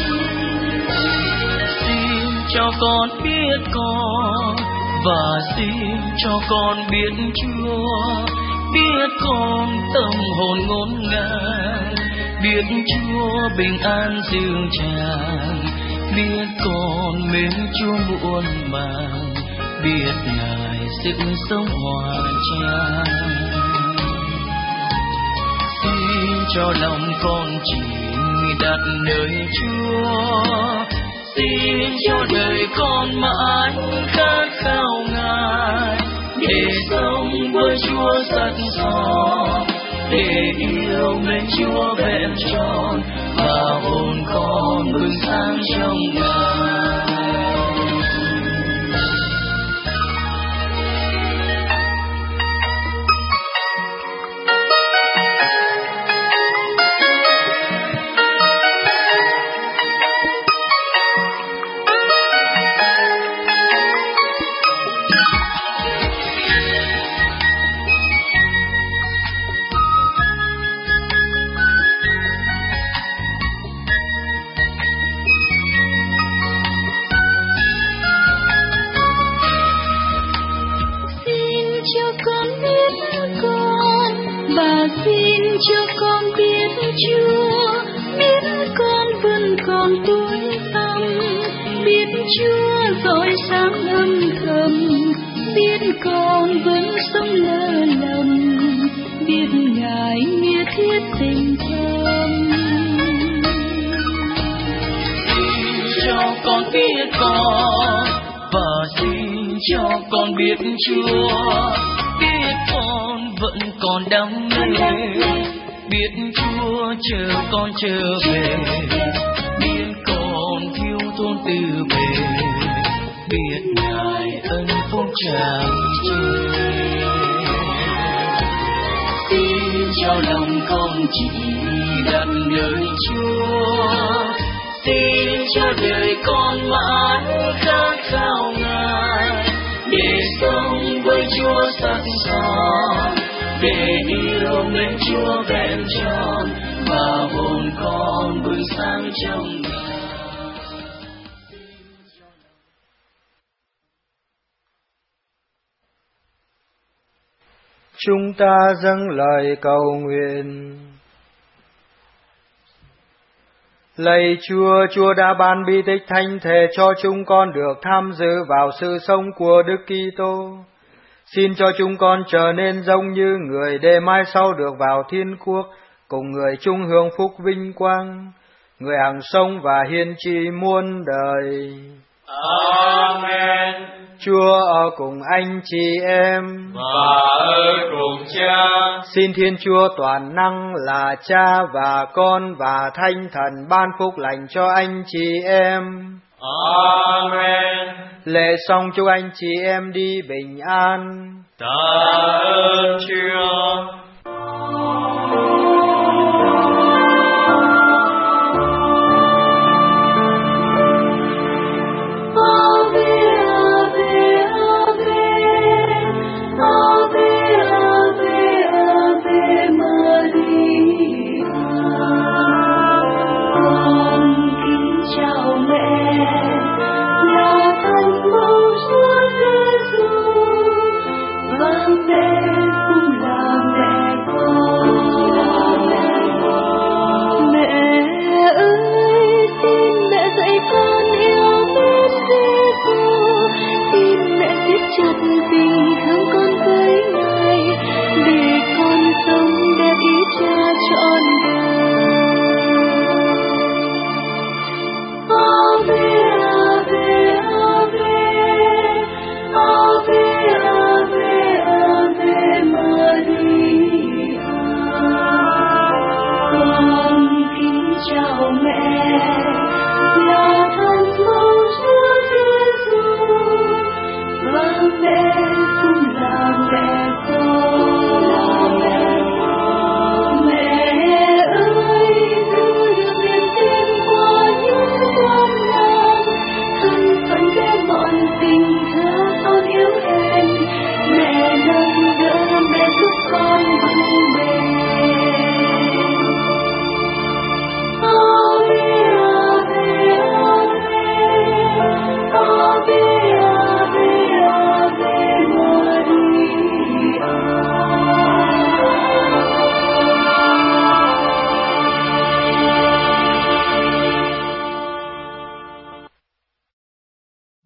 Xin cho con biết con và xin cho con biết Chúa, biết con tâm hồn ngổn ngang, biết Chúa bình an dịu dàng, biết con mến Chúa muôn màng, biết Ngài sức sống hòa trang. Xin cho lòng con chỉ đặt nơi Chúa, xin cho đời con mãi khát khao Ngài, để sống với Chúa sắt son, để yêu mến Chúa vẹn tròn, và hồn con bừng sáng trong Ngài. Cho con biết Chúa, biết con vẫn còn tối tăm, biết Chúa rọi sáng âm thầm, biết con vẫn sống lơ lầm, biết Ngài nghĩa thiết tình thâm. Xin cho con biết con, và xin cho con biết Chúa, biết con vẫn còn đam mê, biết Chúa chờ con trở về, biết con thiếu thốn từ bề, biết Ngài ân phúc tràn trề. Xin cho lòng con chỉ đặt nơi Chúa, xin cho đời con mãi khát khao Ngài, để sống với Chúa sắt son, để yêu mến Chúa vẹn tròn, và hồn con bừng sáng trong Ngài. Chúng ta dâng lời cầu nguyện. Lạy Chúa, Chúa đã ban bi tích thánh thể cho chúng con được tham dự vào sự sống của Đức Kitô. Xin cho chúng con trở nên giống như người để mai sau được vào thiên quốc, cùng người chung hưởng phúc vinh quang, người hằng sống và hiền trị muôn đời. Amen. Chúa ở cùng anh chị em và ở cùng Cha. Xin Thiên Chúa toàn năng là Cha và Con và Thánh Thần ban phúc lành cho anh chị em. Amen. Lễ xong chúc anh chị em đi bình an. Tạ ơn Chúa. Vâng, mẹ cùng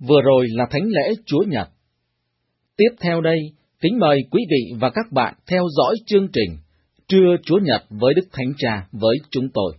Vừa rồi là thánh lễ Chúa Nhật. Tiếp theo đây, kính mời quý vị và các bạn theo dõi chương trình Trưa Chúa Nhật với Đức Thánh Cha với chúng tôi.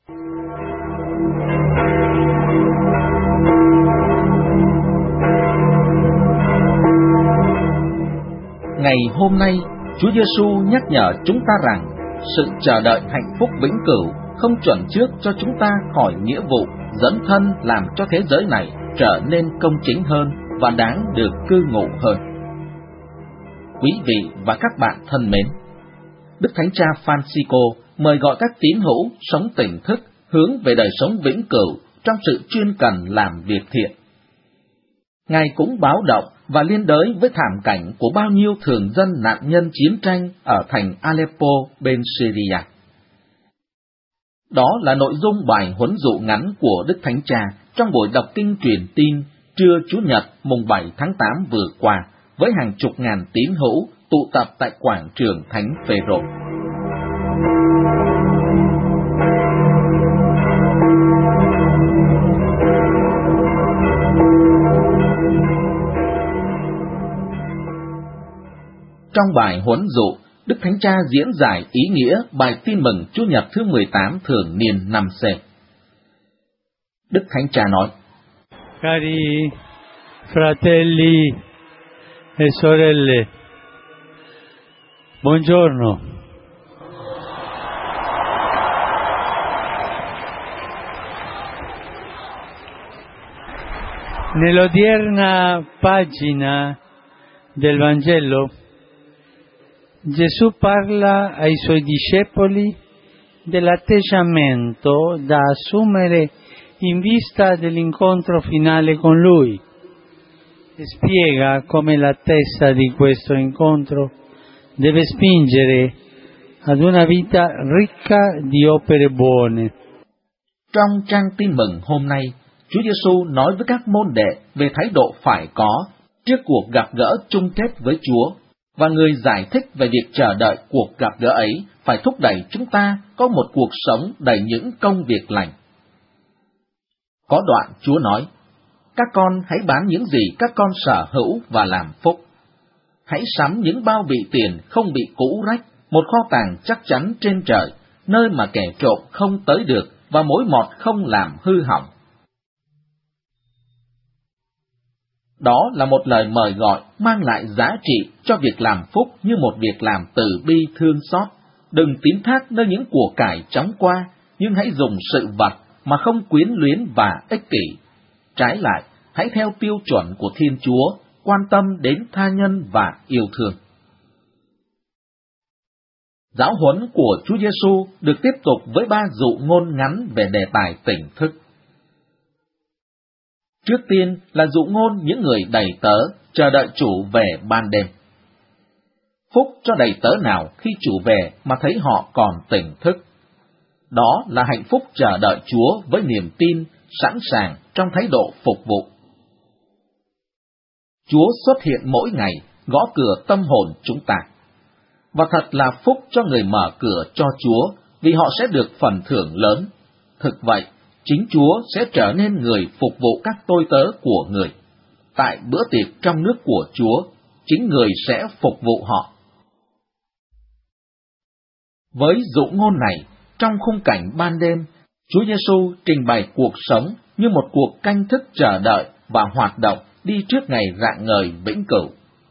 Ngày hôm nay, Chúa Giêsu nhắc nhở chúng ta rằng sự chờ đợi hạnh phúc vĩnh cửu không chuẩn trước cho chúng ta khỏi nghĩa vụ dấn thân làm cho thế giới này trở nên công chính hơn và đáng được cư ngụ hơn. Quý vị và các bạn thân mến, Đức Thánh Cha Francisco mời gọi các tín hữu sống tỉnh thức hướng về đời sống vĩnh cửu trong sự chuyên cần làm việc thiện. Ngài cũng báo động và liên đới với thảm cảnh của bao nhiêu thường dân nạn nhân chiến tranh ở thành Aleppo bên Syria. Đó là nội dung bài huấn dụ ngắn của Đức Thánh Cha trong buổi đọc kinh truyền tin trưa Chủ nhật mùng bảy tháng tám vừa qua với hàng chục ngàn tín hữu tụ tập tại quảng trường Thánh Phêrô. Trong bài huấn dụ, Đức Thánh Cha diễn giải ý nghĩa bài tin mừng Chủ nhật thứ mười tám thường niên năm C. Đức Thánh Cha nói: Cari fratelli e sorelle, buongiorno. Nell'odierna pagina del Vangelo, Gesù parla ai suoi discepoli dell'atteggiamento da assumere in vista dell'incontro finale con Lui e spiega come l'attesa di questo incontro deve spingere ad una vita ricca di opere buone. Trong trang tin mừng hôm nay, Chúa Giêsu nói với các môn đệ về thái độ phải có trước cuộc gặp gỡ chung kết với Chúa, và người giải thích về việc chờ đợi cuộc gặp gỡ ấy phải thúc đẩy chúng ta có một cuộc sống đầy những công việc lành. Có đoạn Chúa nói: các con hãy bán những gì các con sở hữu và làm phúc. Hãy sắm những bao bì tiền không bị cũ rách, một kho tàng chắc chắn trên trời, nơi mà kẻ trộm không tới được và mối mọt không làm hư hỏng. Đó là một lời mời gọi mang lại giá trị cho việc làm phúc như một việc làm từ bi thương xót. Đừng tín thác nơi những của cải chóng qua, nhưng hãy dùng sự vật mà không quyến luyến và ích kỷ. Trái lại, hãy theo tiêu chuẩn của Thiên Chúa, quan tâm đến tha nhân và yêu thương. Giáo huấn của Chúa Giêsu được tiếp tục với ba dụ ngôn ngắn về đề tài tỉnh thức. Trước tiên là dụ ngôn những người đầy tớ chờ đợi chủ về ban đêm. Phúc cho đầy tớ nào khi chủ về mà thấy họ còn tỉnh thức. Đó là hạnh phúc chờ đợi Chúa với niềm tin, sẵn sàng trong thái độ phục vụ. Chúa xuất hiện mỗi ngày, gõ cửa tâm hồn chúng ta. Và thật là phúc cho người mở cửa cho Chúa, vì họ sẽ được phần thưởng lớn. Thực vậy, chính Chúa sẽ trở nên người phục vụ các tôi tớ của người. Tại bữa tiệc trong nước của Chúa, chính người sẽ phục vụ họ. Với dụ ngôn này, trong khung cảnh ban đêm, Chúa Giêsu trình bày cuộc sống như một cuộc canh thức chờ đợi và hoạt động đi trước ngày rạng ngời vĩnh cửu.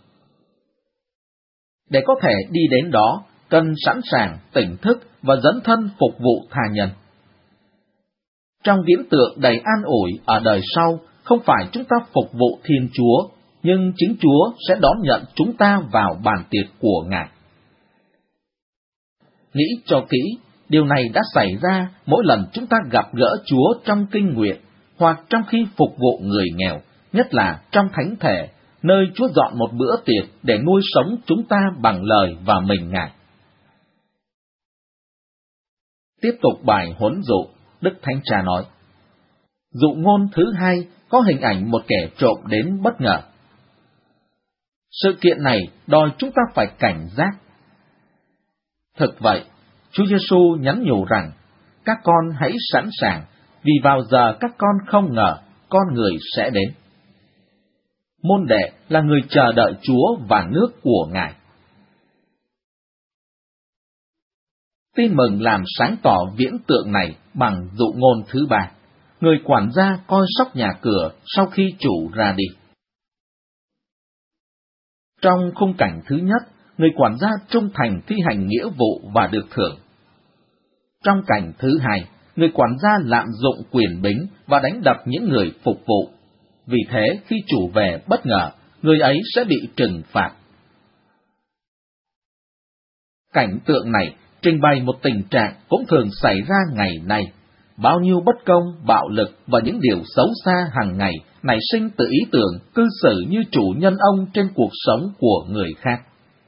Để có thể đi đến đó, cần sẵn sàng, tỉnh thức và dấn thân phục vụ tha nhân. Trong viễn tượng đầy an ủi ở đời sau, không phải chúng ta phục vụ Thiên Chúa, nhưng chính Chúa sẽ đón nhận chúng ta vào bàn tiệc của Ngài. Nghĩ cho kỹ, điều này đã xảy ra mỗi lần chúng ta gặp gỡ Chúa trong kinh nguyện, hoặc trong khi phục vụ người nghèo, nhất là trong thánh thể, nơi Chúa dọn một bữa tiệc để nuôi sống chúng ta bằng lời và mình Ngài. Tiếp tục bài huấn dụ, Đức Thánh Cha nói: dụ ngôn thứ hai có hình ảnh một kẻ trộm đến bất ngờ. Sự kiện này đòi chúng ta phải cảnh giác. Thực vậy, Chúa Giêsu nhắn nhủ rằng, các con hãy sẵn sàng, vì vào giờ các con không ngờ, con người sẽ đến. Môn đệ là người chờ đợi Chúa và nước của Ngài. Tin mừng làm sáng tỏ viễn tượng này bằng dụ ngôn thứ ba. Người quản gia coi sóc nhà cửa sau khi chủ ra đi. Trong khung cảnh thứ nhất, người quản gia trung thành thi hành nghĩa vụ và được thưởng. Trong cảnh thứ hai, người quản gia lạm dụng quyền bính và đánh đập những người phục vụ. Vì thế, khi chủ về bất ngờ, người ấy sẽ bị trừng phạt. Cảnh tượng này trình bày một tình trạng cũng thường xảy ra ngày nay. Bao nhiêu bất công, bạo lực và những điều xấu xa hàng ngày nảy sinh từ ý tưởng cư xử như chủ nhân ông trên cuộc sống của người khác.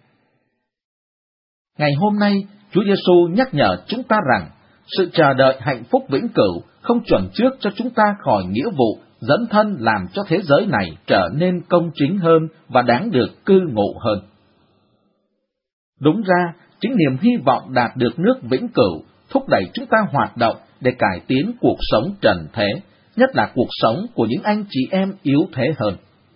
Ngày hôm nay, Chúa Giêsu nhắc nhở chúng ta rằng sự chờ đợi hạnh phúc vĩnh cửu không chuẩn trước cho chúng ta khỏi nghĩa vụ dẫn thân làm cho thế giới này trở nên công chính hơn và đáng được cư ngụ hơn. Đúng ra, chính niềm hy vọng đạt được nước vĩnh cửu thúc đẩy chúng ta hoạt động để cải tiến cuộc sống trần thế, nhất là cuộc sống của những anh chị em yếu thế hơn.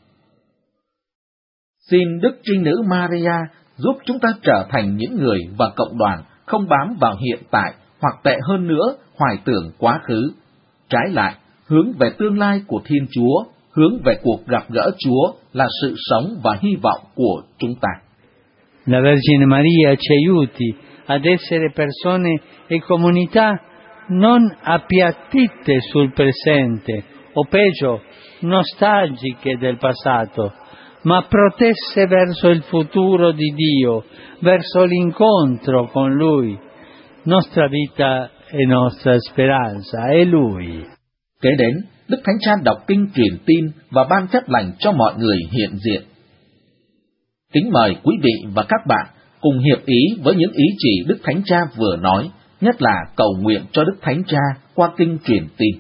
Xin Đức Trinh Nữ Maria giúp chúng ta trở thành những người và cộng đoàn không bám vào hiện tại hoặc tệ hơn nữa hoài tưởng quá khứ. Trái lại, hướng về tương lai của Thiên Chúa, hướng về cuộc gặp gỡ Chúa là sự sống và hy vọng của chúng ta. La Vergine Maria ci aiuti ad essere persone e comunità non appiattite sul presente, o peggio, nostalgiche del passato, ma protesse verso il futuro di Dio, verso l'incontro con Lui. Nostra vita e nostra speranza è Lui. Kế đến, Đức Thánh Cha đọc kinh truyền tin và ban phép lành cho mọi người hiện diện. Kính mời quý vị và các bạn cùng hiệp ý với những ý chỉ Đức Thánh Cha vừa nói, nhất là cầu nguyện cho Đức Thánh Cha qua kinh truyền tin.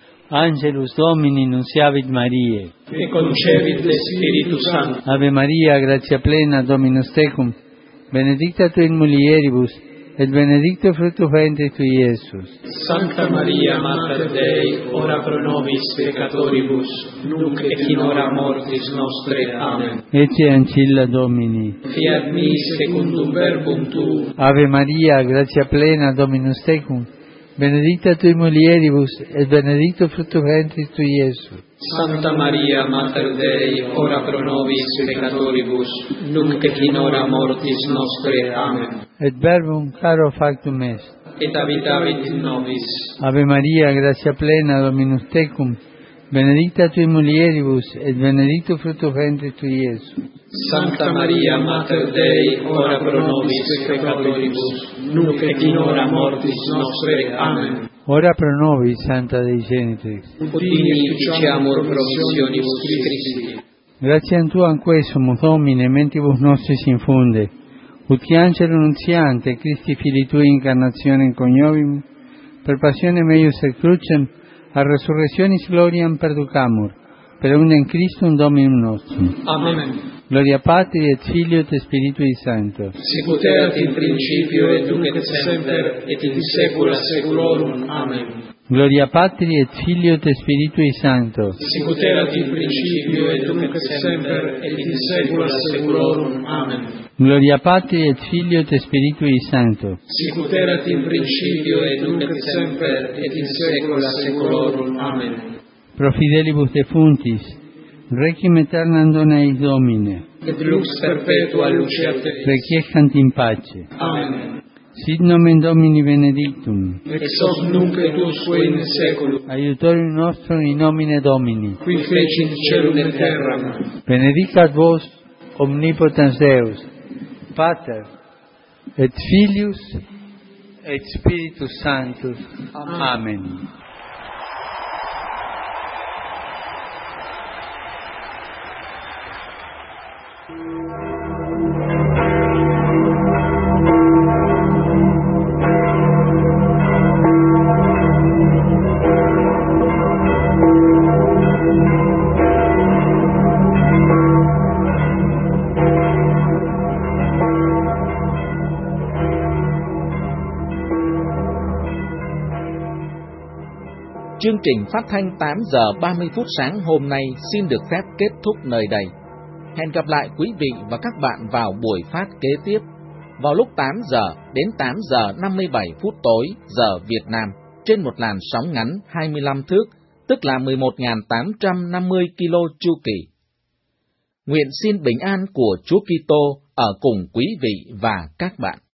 Angelus Domini nunciavit Mariae, e concevit Spiritus Sancto. Ave Maria, gratia plena, Dominus tecum, benedicta tu in mulieribus, et benedictus fructus ventris tui, Iesus. Sancta Maria, Mater Dei, ora pro nobis peccatoribus, nunc et in hora mortis nostre. Amen. Ecce ancilla Domini. Fiat mi secundum verbum tuum. Ave Maria, gratia plena, Dominus tecum, benedicta tu in mulieribus, et benedictus fructus ventris tui, Iesus. Santa Maria, Mater Dei, ora pro nobis peccatoribus, nunc et in hora mortis nostre. Amen. Et verbum caro factum est. Et habitavit in nobis. Ave Maria, gratia plena, Dominus tecum, benedicta tu in mulieribus, et benedictus fructus ventris tui, Iesus. Santa Maria, Mater Dei, ora pro nobis peccatoribus, nunc et in hora mortis nostre. Amen. Ora pro nobis, Santa Dei Genitrix. Udini ficiamur promissionibus Christi. Gratiam Tuam quae sumus Domine, mentibus nostris infunde, ut qui angelo nuntiante, Christi Filii Tui incarnationem coniovimus, per passionem eius et crucem, a resurrectionis gloriam perducamur, per unum Christum Dominum nostrum. Amen. Gloria Patri et Filio et Spiritui Sancto. Sicut erat in principio et nunc et semper et in saecula saeculorum. Amen. Gloria Patri et Filio et Spiritui Sancto. Sicut erat in principio et nunc et semper et in saecula saeculorum. Amen. Gloria Patri et Filio et Spiritui Sancto. Sicut erat in principio et nunc et semper et in saecula saeculorum. Amen. Pro fidelibus defuntis, requiem aeternam dona eis Domine. Et lux perpetua luceat eis. Requiescant in pace. Amen. Sit nomen Domini benedictum. Ex hoc nunc et usque in saeculum. Aiutorium nostrum in nomine Domini. Qui fecit caelum et terram. Benedicat vos omnipotens Deus, Pater, et Filius, et Spiritus Sanctus. Amen. Chương trình phát thanh tám giờ ba mươi phút sáng hôm nay xin được phép kết thúc nơi đây. Hẹn gặp lại quý vị và các bạn vào buổi phát kế tiếp vào lúc tám giờ đến tám giờ năm mươi bảy phút tối giờ Việt Nam trên một làn sóng ngắn hai mươi lăm thước, tức là mười một nghìn tám trăm năm mươi ki lô chu kỳ. Nguyện xin bình an của Chúa Kitô ở cùng quý vị và các bạn.